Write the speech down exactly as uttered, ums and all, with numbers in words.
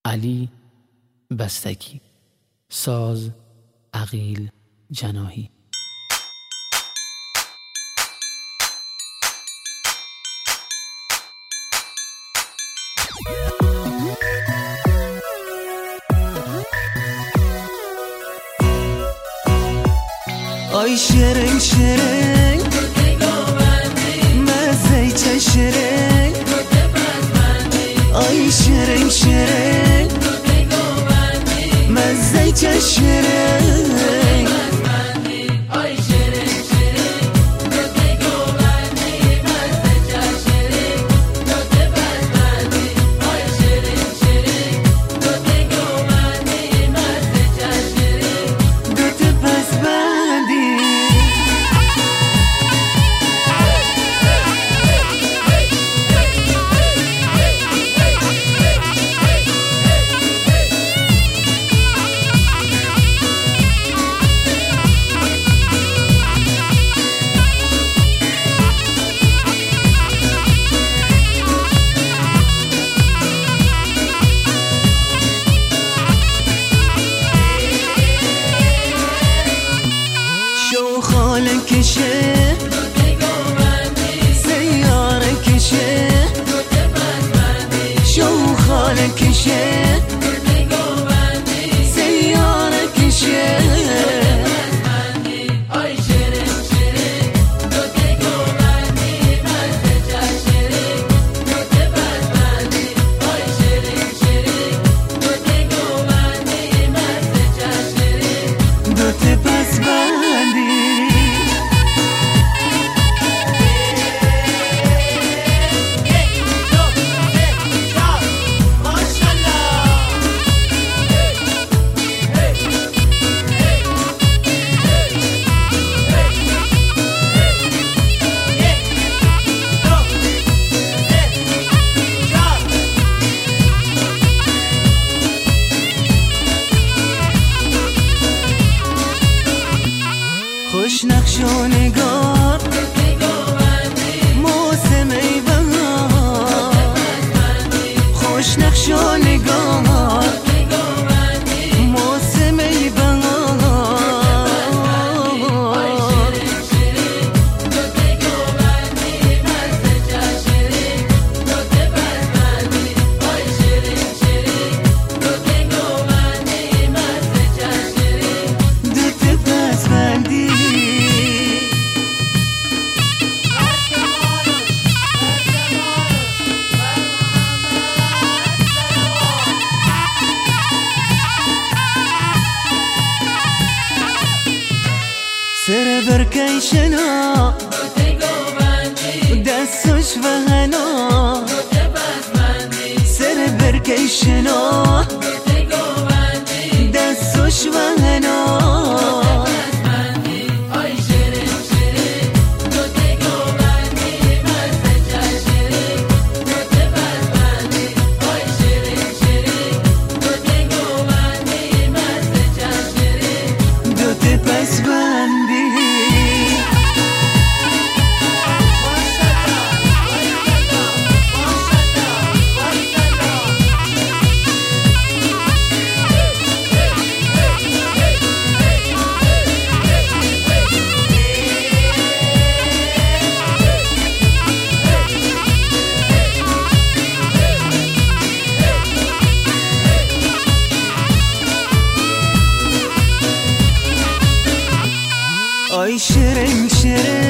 علی بستگی. ساز عقیل جناحی. آی شرنگ شرنگ مزه چشرنگ، آی شرنگ شرنگ مزه چشرنگ، خاله کشه سیاره کشه، شو خاله کشه سیاره کشه، خوش نقش و نگار موسم ای بهار، خوش نقش و نگار موسم ای بهار، سر برکیشنا دستش و هنا، سر برکیشنا دستش و هنا، آی شرنگ شرنگ